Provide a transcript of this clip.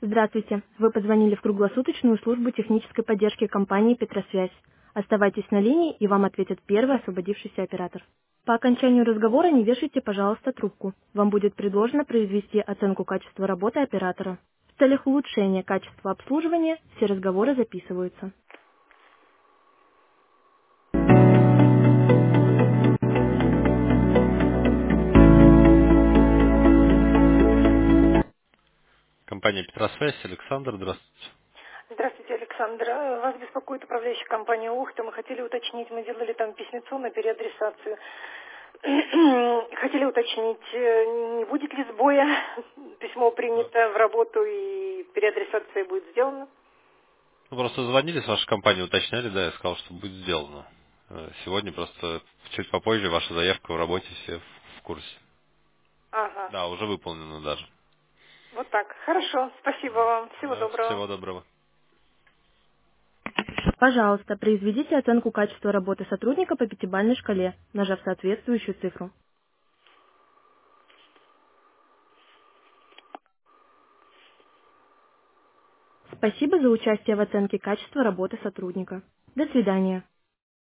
Здравствуйте. Вы позвонили в круглосуточную службу технической поддержки компании «Петросвязь». Оставайтесь на линии, и вам ответит первый освободившийся оператор. По окончанию разговора не вешайте, пожалуйста, трубку. Вам будет предложено произвести оценку качества работы оператора. В целях улучшения качества обслуживания все разговоры записываются. Компания «Петросвязь», Александр, здравствуйте. Здравствуйте, Александр. Вас беспокоит управляющая компания «Ухта». Мы хотели уточнить, мы делали там письмецо на переадресацию. Хотели уточнить, не будет ли сбоя. Письмо принято в работу и переадресация будет сделана. Ну, просто звонили с вашей компании, уточняли, да, я сказал, что будет сделано. Сегодня просто чуть попозже ваша заявка в работе, все в курсе. Ага, Да, уже выполнено даже. вот так. Хорошо, спасибо вам. Всего Да, доброго. всего доброго. Пожалуйста, произведите оценку качества работы сотрудника по пятибалльной шкале, нажав соответствующую цифру. Спасибо за участие в оценке качества работы сотрудника. До свидания.